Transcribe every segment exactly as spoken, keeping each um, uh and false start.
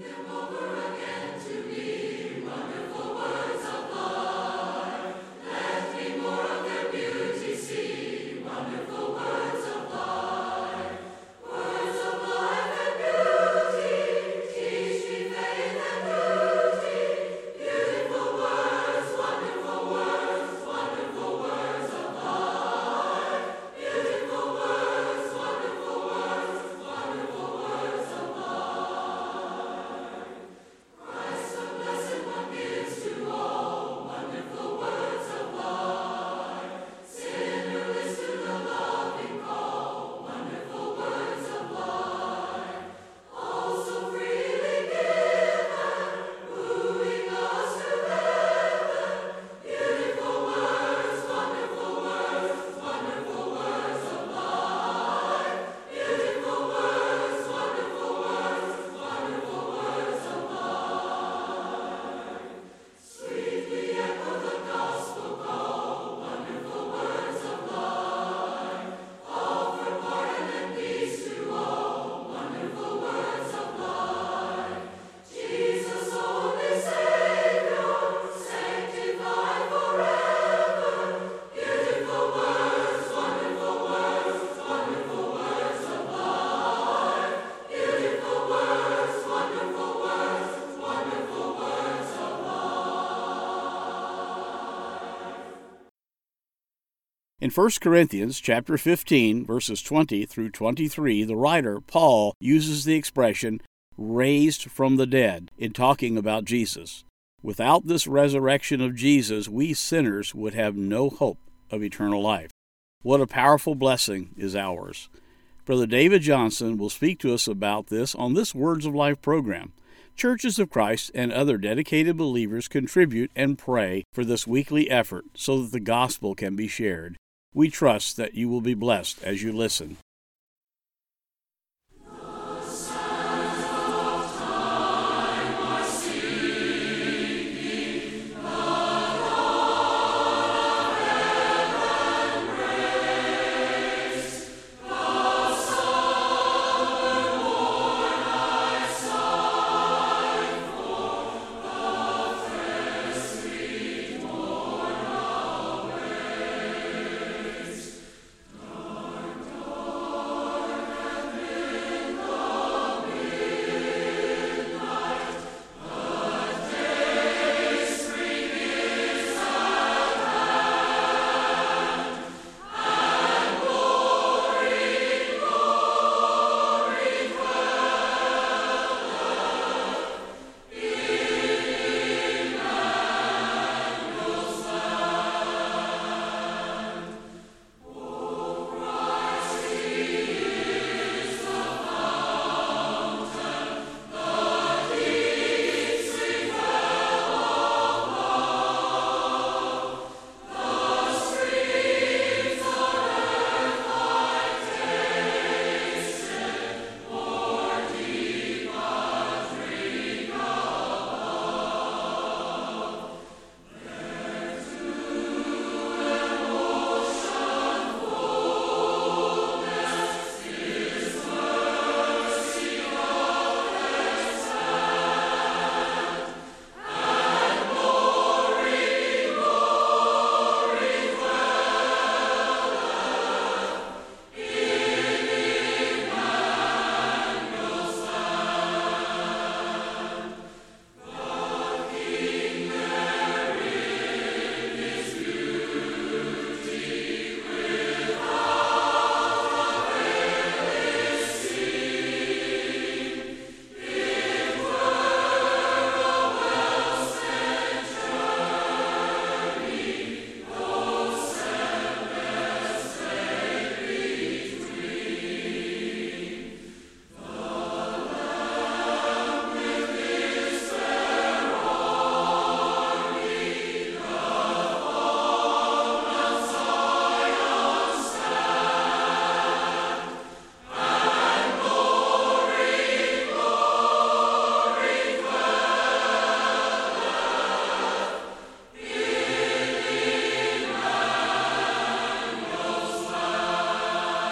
In First Corinthians chapter fifteen, verses twenty through twenty-three, the writer, Paul, uses the expression raised from the dead in talking about Jesus. Without this resurrection of Jesus, we sinners would have no hope of eternal life. What a powerful blessing is ours. Brother David Johnson will speak to us about this on this Words of Life program. Churches of Christ and other dedicated believers contribute and pray for this weekly effort so that the gospel can be shared. We trust that you will be blessed as you listen.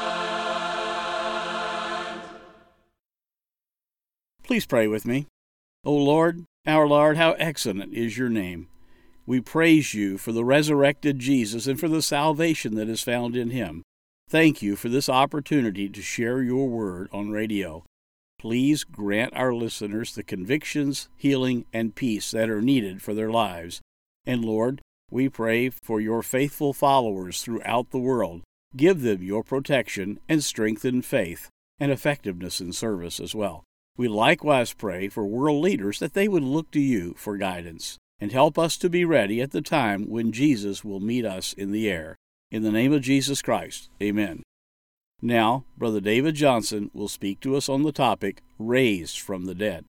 Please pray with me. O Lord, our Lord, how excellent is your name. We praise you for the resurrected Jesus and for the salvation that is found in him. Thank you for this opportunity to share your word on radio. Please grant our listeners the convictions, healing, and peace that are needed for their lives. And Lord, we pray for your faithful followers throughout the world. Give them your protection and strengthen faith and effectiveness in service as well. We likewise pray for world leaders that they would look to you for guidance and help us to be ready at the time when Jesus will meet us in the air. In the name of Jesus Christ, amen. Now, Brother David Johnson will speak to us on the topic, Raised from the Dead.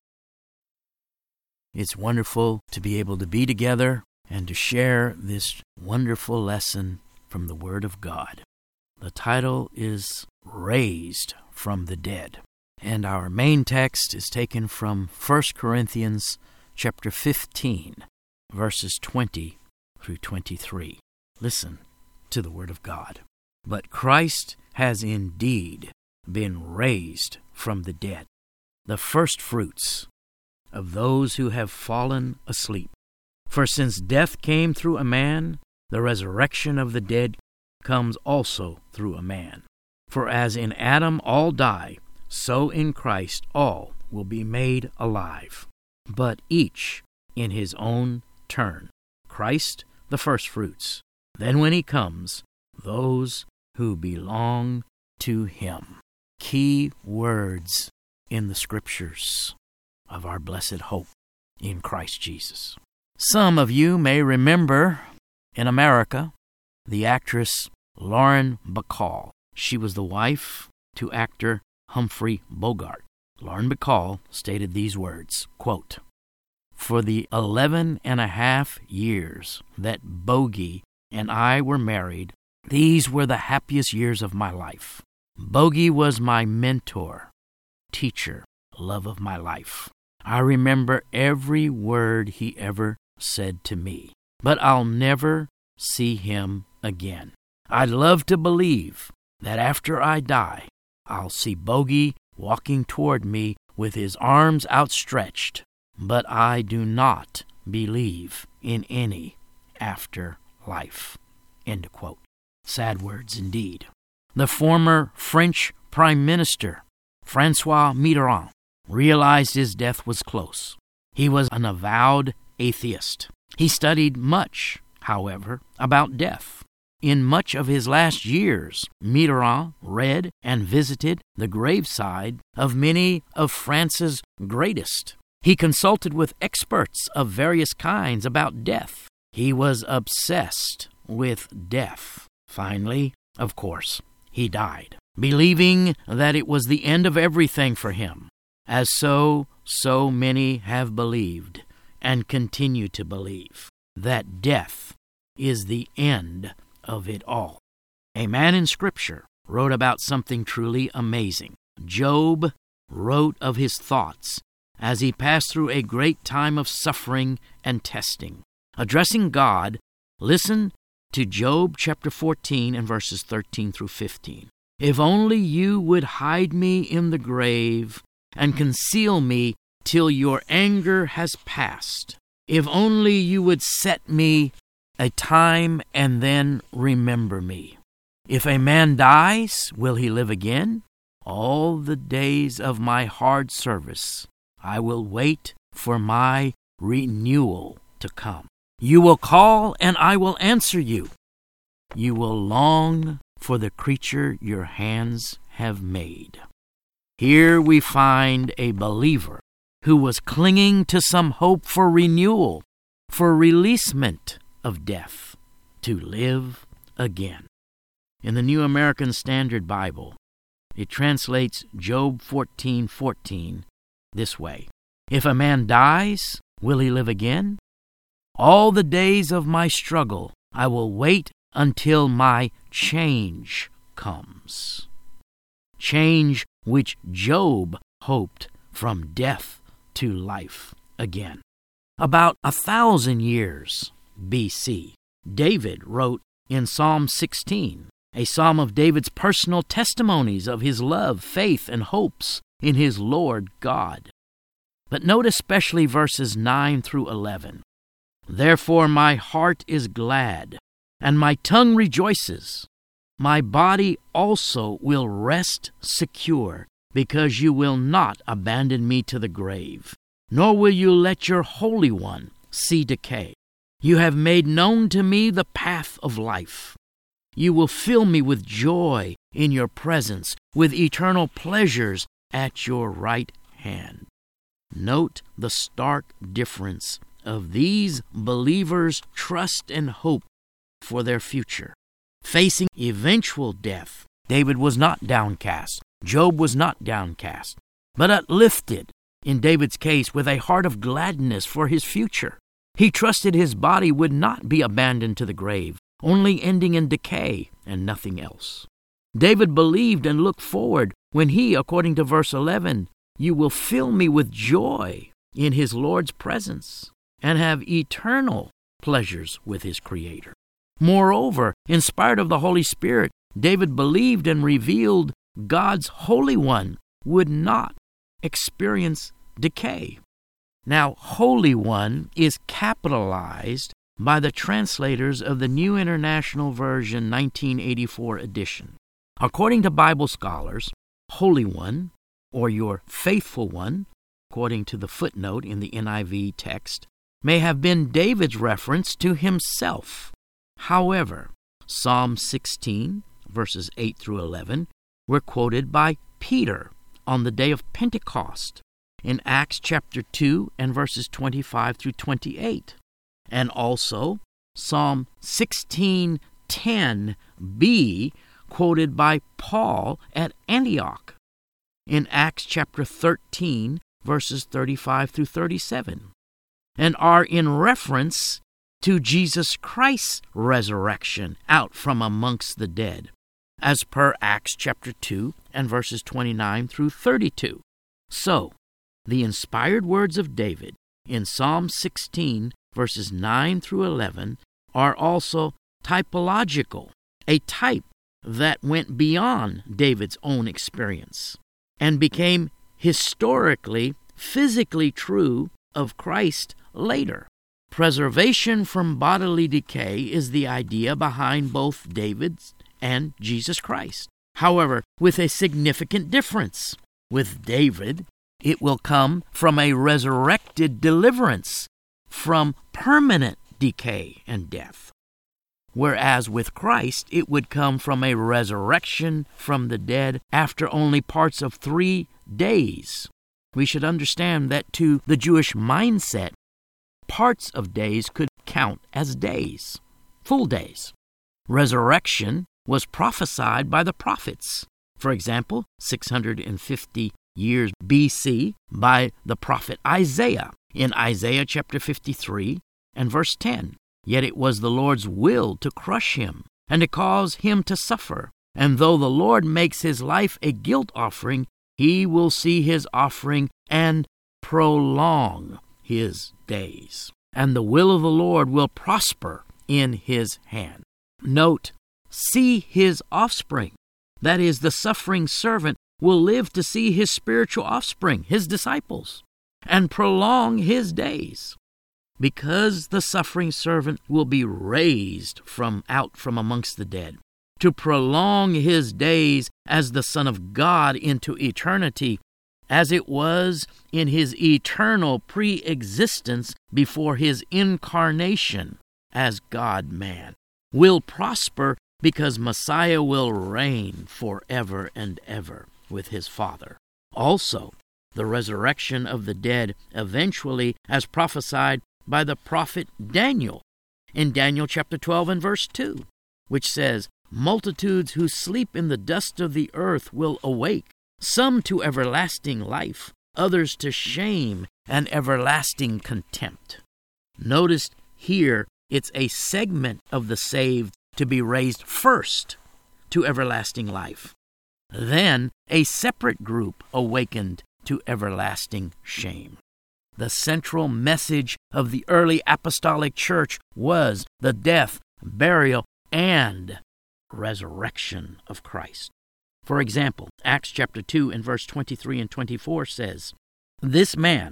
It's wonderful to be able to be together and to share this wonderful lesson from the Word of God. The title is Raised from the Dead, and our main text is taken from First Corinthians chapter fifteen, verses twenty through twenty-three. Listen to the Word of God. But Christ has indeed been raised from the dead, the firstfruits of those who have fallen asleep. For since death came through a man, the resurrection of the dead comes also through a man. For as in Adam all die, so in Christ all will be made alive, but each in his own turn. Christ the firstfruits. Then when he comes, those who belong to him. Key words in the Scriptures of our blessed hope in Christ Jesus. Some of you may remember in America the actress Lauren Bacall. She was the wife to actor Humphrey Bogart. Lauren Bacall stated these words, quote, "For the eleven and a half years that Bogey and I were married, these were the happiest years of my life. Bogey was my mentor, teacher, love of my life. I remember every word he ever said to me, but I'll never see him again. I'd love to believe that after I die, I'll see Bogey walking toward me with his arms outstretched, but I do not believe in any afterlife." End quote. Sad words indeed. The former French Prime Minister, François Mitterrand, realized his death was close. He was an avowed atheist. He studied much, however, about death. In much of his last years, Mitterrand read and visited the graveside of many of France's greatest. He consulted with experts of various kinds about death. He was obsessed with death. Finally, of course, he died, believing that it was the end of everything for him, as so, so many have believed and continue to believe, that death is the end of it all. A man in Scripture wrote about something truly amazing. Job wrote of his thoughts as he passed through a great time of suffering and testing. Addressing God, listen to Job chapter fourteen and verses thirteen through fifteen. "If only you would hide me in the grave and conceal me till your anger has passed. If only you would set me a time and then remember me. If a man dies, will he live again? All the days of my hard service, I will wait for my renewal to come. You will call, and I will answer you. You will long for the creature your hands have made." Here we find a believer who was clinging to some hope for renewal, for releasement of death, to live again. In the New American Standard Bible, it translates Job fourteen fourteen this way: "If a man dies, will he live again? All the days of my struggle, I will wait until my change comes." Change which Job hoped from death to life again. About a thousand years B C, David wrote in Psalm sixteen, a psalm of David's personal testimonies of his love, faith, and hopes in his Lord God. But note especially verses nine through eleven. Therefore my heart is glad, and my tongue rejoices. My body also will rest secure, because you will not abandon me to the grave, nor will you let your Holy One see decay. You have made known to me the path of life. You will fill me with joy in your presence, with eternal pleasures at your right hand. Note the stark difference of these believers' trust and hope for their future. Facing eventual death, David was not downcast. Job was not downcast, but uplifted, in David's case, with a heart of gladness for his future. He trusted his body would not be abandoned to the grave, only ending in decay and nothing else. David believed and looked forward when he, according to verse eleven, you will fill me with joy in his Lord's presence and have eternal pleasures with his Creator. Moreover, inspired of the Holy Spirit, David believed and revealed God's Holy One would not experience decay. Now, Holy One is capitalized by the translators of the New International Version nineteen eighty-four edition. According to Bible scholars, Holy One, or your faithful one, according to the footnote in the N I V text, may have been David's reference to himself. However, Psalm sixteen, verses eight through eleven, were quoted by Peter on the day of Pentecost in Acts chapter two and verses twenty-five through twenty-eight, and also Psalm sixteen ten b, quoted by Paul at Antioch in Acts chapter thirteen, verses thirty-five through thirty-seven, and are in reference to Jesus Christ's resurrection out from amongst the dead, as per Acts chapter two and verses twenty-nine through thirty-two. So, the inspired words of David in Psalm sixteen, verses nine through eleven, are also typological, a type that went beyond David's own experience and became historically, physically true of Christ later. Preservation from bodily decay is the idea behind both David's and Jesus Christ. However, with a significant difference. With David, it will come from a resurrected deliverance from permanent decay and death. Whereas with Christ, it would come from a resurrection from the dead after only parts of three days. We should understand that to the Jewish mindset, parts of days could count as days, full days. Resurrection was prophesied by the prophets. For example, six hundred fifty years B C by the prophet Isaiah in Isaiah chapter fifty-three and verse ten. Yet it was the Lord's will to crush him and to cause him to suffer. And though the Lord makes his life a guilt offering, he will see his offering and prolong his days. And the will of the Lord will prosper in his hand. Note, see his offspring. That is, the suffering servant will live to see his spiritual offspring, his disciples, and prolong his days. Because the suffering servant will be raised from out from amongst the dead, to prolong his days as the Son of God into eternity, as it was in his eternal pre-existence before his incarnation as God-man, will prosper because Messiah will reign forever and ever with his Father. Also, the resurrection of the dead eventually, as prophesied by the prophet Daniel in Daniel chapter twelve and verse two, which says, multitudes who sleep in the dust of the earth will awake, some to everlasting life, others to shame and everlasting contempt. Notice here it's a segment of the saved to be raised first to everlasting life, then a separate group awakened to everlasting shame. The central message of the early apostolic church was the death, burial, and resurrection of Christ. For example, Acts chapter two and verse twenty-three and twenty-four says, this man,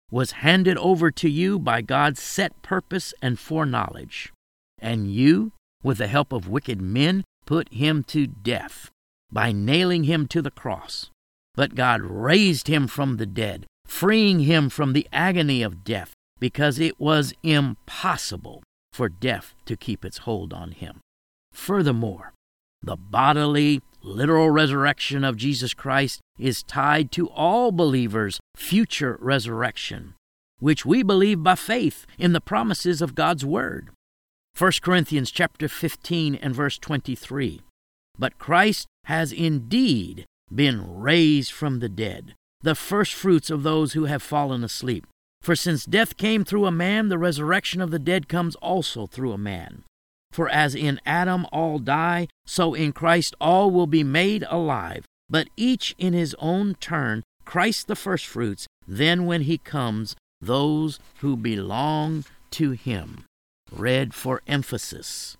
was handed over to you by God's set purpose and foreknowledge. And you, with the help of wicked men, put him to death by nailing him to the cross. But God raised him from the dead, freeing him from the agony of death, because it was impossible for death to keep its hold on him. Furthermore, the bodily, literal resurrection of Jesus Christ is tied to all believers' future resurrection, which we believe by faith in the promises of God's Word. First Corinthians chapter fifteen and verse twenty-three. But Christ has indeed been raised from the dead, the firstfruits of those who have fallen asleep. For since death came through a man, the resurrection of the dead comes also through a man. For as in Adam all die, so in Christ all will be made alive, but each in his own turn, Christ the firstfruits, then when he comes, those who belong to him. Read for emphasis.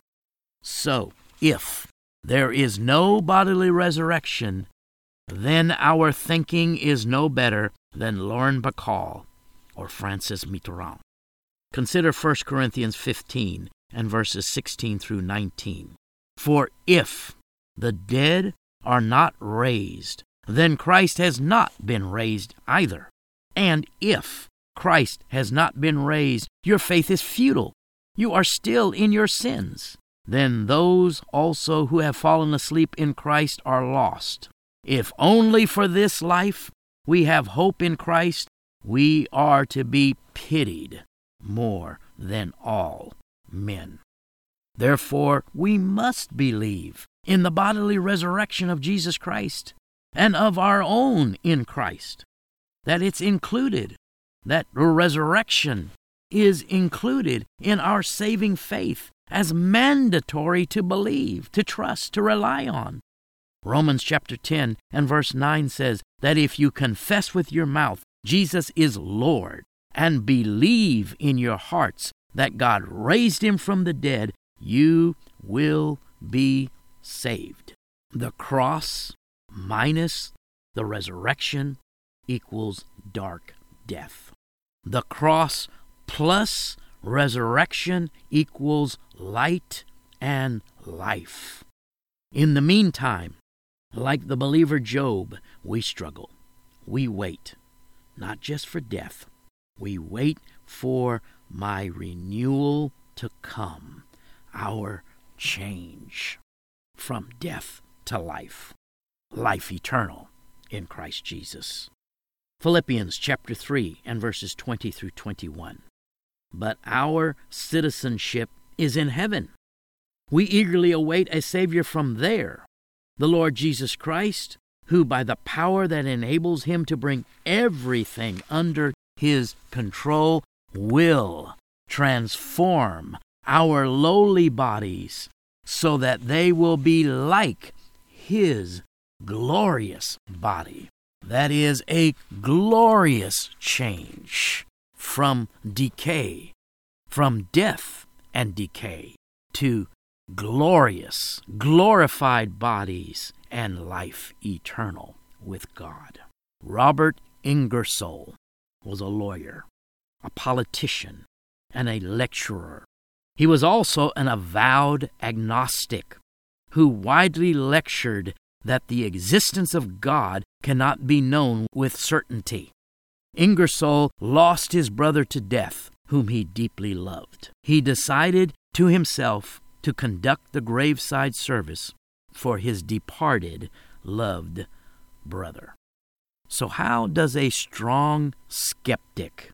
So, if there is no bodily resurrection, then our thinking is no better than Lauren Bacall or Francis Mitterrand. Consider First Corinthians fifteen and verses sixteen through nineteen. For if the dead are not raised, then Christ has not been raised either. And if Christ has not been raised, your faith is futile. You are still in your sins. Then those also who have fallen asleep in Christ are lost. If only for this life we have hope in Christ, we are to be pitied more than all men. Therefore, we must believe in the bodily resurrection of Jesus Christ and of our own in Christ, that it's included, that the resurrection is included in our saving faith as mandatory to believe, to trust, to rely on. Romans chapter ten and verse nine says that if you confess with your mouth Jesus is Lord and believe in your hearts that God raised him from the dead, you will be saved. The cross minus the resurrection equals dark death. The cross plus resurrection equals light and life. In the meantime, like the believer Job, we struggle. We wait, not just for death. We wait for my renewal to come, our change from death to life, life eternal in Christ Jesus. Philippians chapter three and verses twenty through twenty-one. But our citizenship is in heaven. We eagerly await a Savior from there, the Lord Jesus Christ, who by the power that enables him to bring everything under his control will transform our lowly bodies so that they will be like his glorious body. That is a glorious change from decay, from death and decay, to glorious, glorified bodies and life eternal with God. Robert Ingersoll was a lawyer, a politician, and a lecturer. He was also an avowed agnostic who widely lectured that the existence of God cannot be known with certainty. Ingersoll lost his brother to death, whom he deeply loved. He decided to himself to conduct the graveside service for his departed, loved brother. So how does a strong skeptic,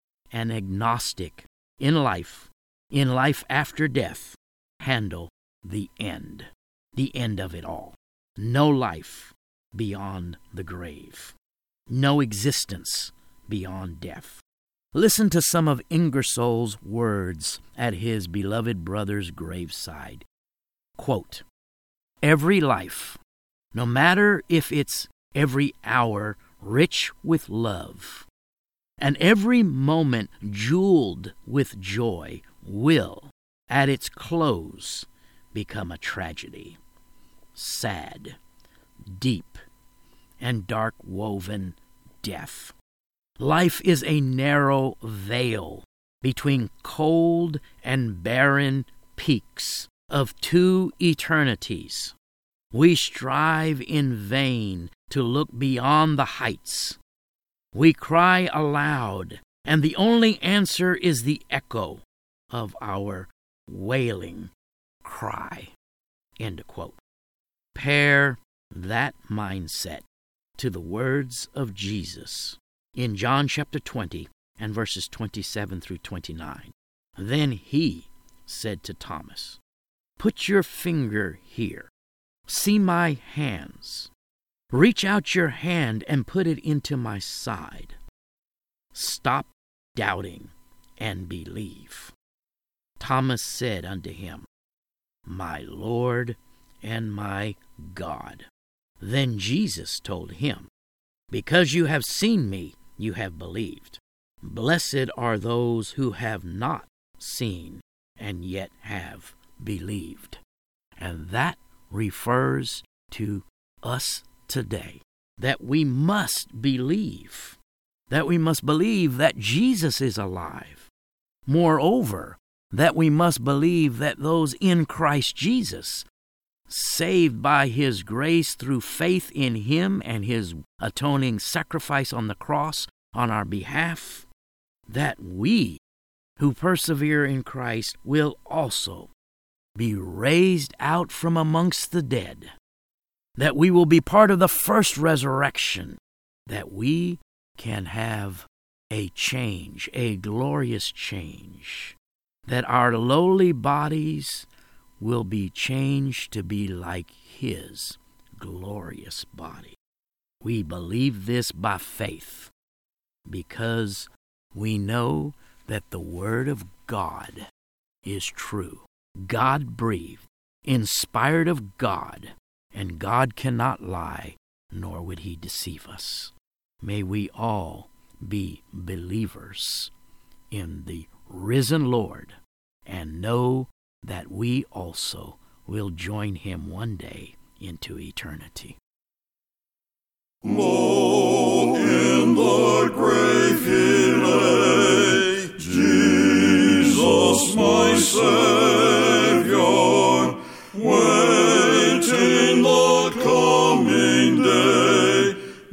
an agnostic in life, in life after death, handle the end, the end of it all? No life beyond the grave. No existence beyond death. Listen to some of Ingersoll's words at his beloved brother's graveside. Quote, "Every life, no matter if it's every hour rich with love, and every moment jeweled with joy, will, at its close, become a tragedy. Sad, deep, and dark-woven death. Life is a narrow vale between cold and barren peaks of two eternities. We strive in vain to look beyond the heights. We cry aloud, and the only answer is the echo of our wailing cry. End of quote. Pair that mindset to the words of Jesus in John chapter twenty and verses twenty-seven through twenty-nine. Then he said to Thomas, "Put your finger here. See my hands. Reach out your hand and put it into my side. Stop doubting and believe." Thomas said unto him, "My Lord and my God." Then Jesus told him, "Because you have seen me, you have believed. Blessed are those who have not seen and yet have believed." And that refers to us today, that we must believe, that we must believe that Jesus is alive. Moreover, that we must believe that those in Christ Jesus, saved by His grace through faith in Him and His atoning sacrifice on the cross on our behalf, that we who persevere in Christ will also be raised out from amongst the dead, that we will be part of the first resurrection, that we can have a change, a glorious change, that our lowly bodies will be changed to be like His glorious body. We believe this by faith because we know that the Word of God is true, God-breathed, inspired of God, and God cannot lie, nor would He deceive us. May we all be believers in the risen Lord and know that we also will join Him one day into eternity. Lo, in the grave He lay, Jesus my Savior, waiting the coming day,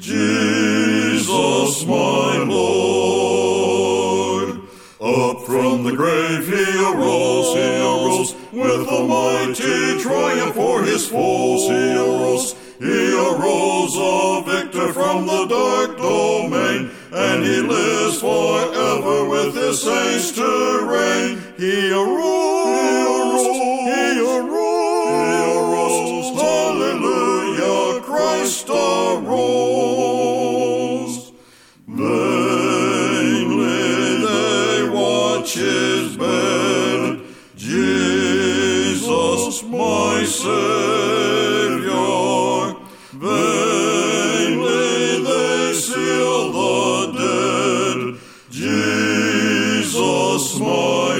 Jesus my Lord. Up from the grave He arose, He arose, with a mighty triumph for His foes. He arose, He arose a victor from the dark domain, and He lives forever with His saints to reign. He arose, He arose, He arose, hallelujah, Christ arose. Vainly they watch His bed, Jesus my Savior. Vainly they seal the dead, Jesus my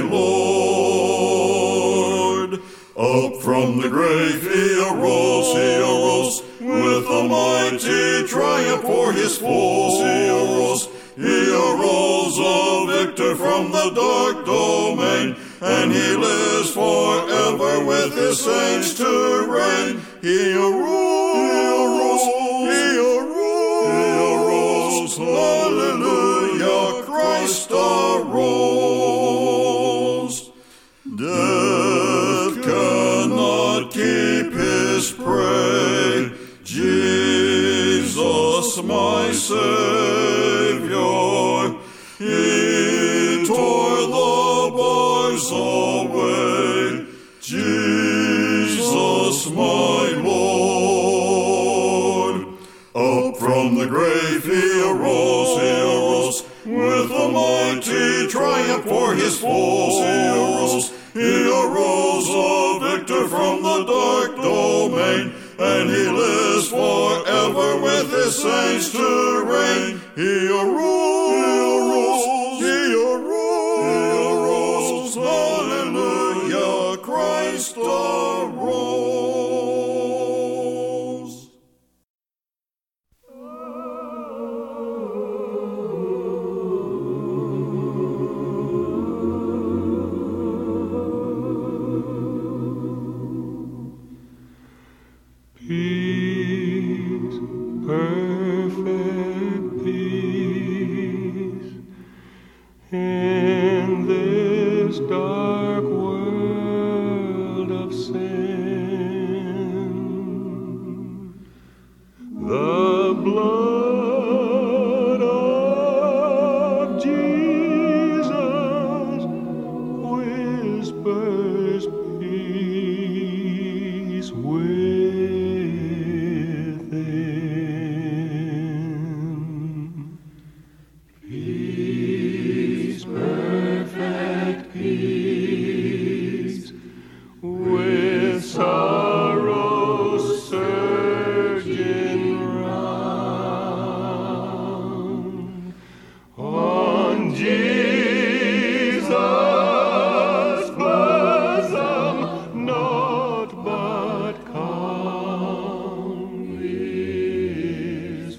Lord. Up from the grave He arose, He arose, with a mighty triumph for His foes. He arose, He arose a victor from the dark domain, and He lives forever with His saints to reign. He arose, He arose, He arose, hallelujah, Christ arose. Death cannot keep His prey, Jesus my Savior. He tore the bars away, Jesus my Lord. Up from the grave He arose, He arose, with a mighty triumph for His foes. He arose, He arose a victor from the dark domain, and He lives forever with His saints to reign. He arose, He arose, He arose, hallelujah, Christ arose. in this dark world of sin. The blood of Jesus whispers peace within. Peace, perfect peace, with sorrow surging round. On Jesus' bosom, naught but calm is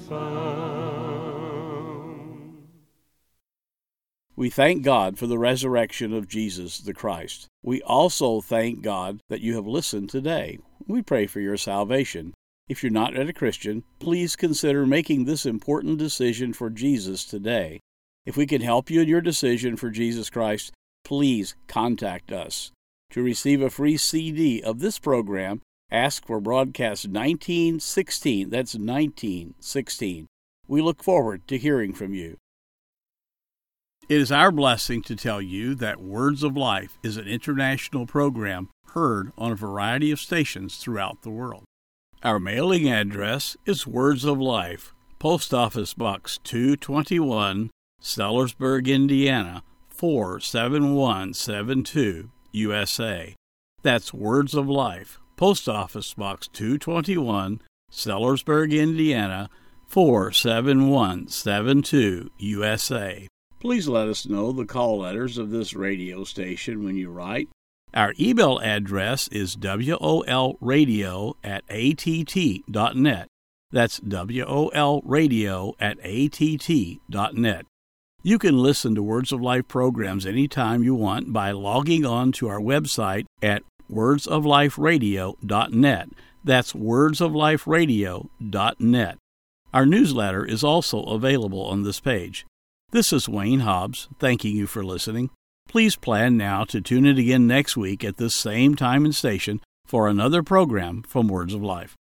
found. We thank God for the resurrection of Jesus the Christ. We also thank God that you have listened today. We pray for your salvation. If you're not yet a Christian, please consider making this important decision for Jesus today. If we can help you in your decision for Jesus Christ, please contact us. To receive a free C D of this program, ask for broadcast nineteen sixteen. That's nineteen sixteen. We look forward to hearing from you. It is our blessing to tell you that Words of Life is an international program heard on a variety of stations throughout the world. Our mailing address is Words of Life, Post Office Box two twenty-one, Sellersburg, Indiana, four seven one seven two, U S A. That's Words of Life, Post Office Box two twenty-one, Sellersburg, Indiana, four seven one seven two, U S A. Please let us know the call letters of this radio station when you write. Our email address is wolradio at att.net. That's wolradio at att.net. You can listen to Words of Life programs anytime you want by logging on to our website at words of life radio dot net. That's words of life radio dot net. Our newsletter is also available on this page. This is Wayne Hobbs, thanking you for listening. Please plan now to tune in again next week at this same time and station for another program from Words of Life.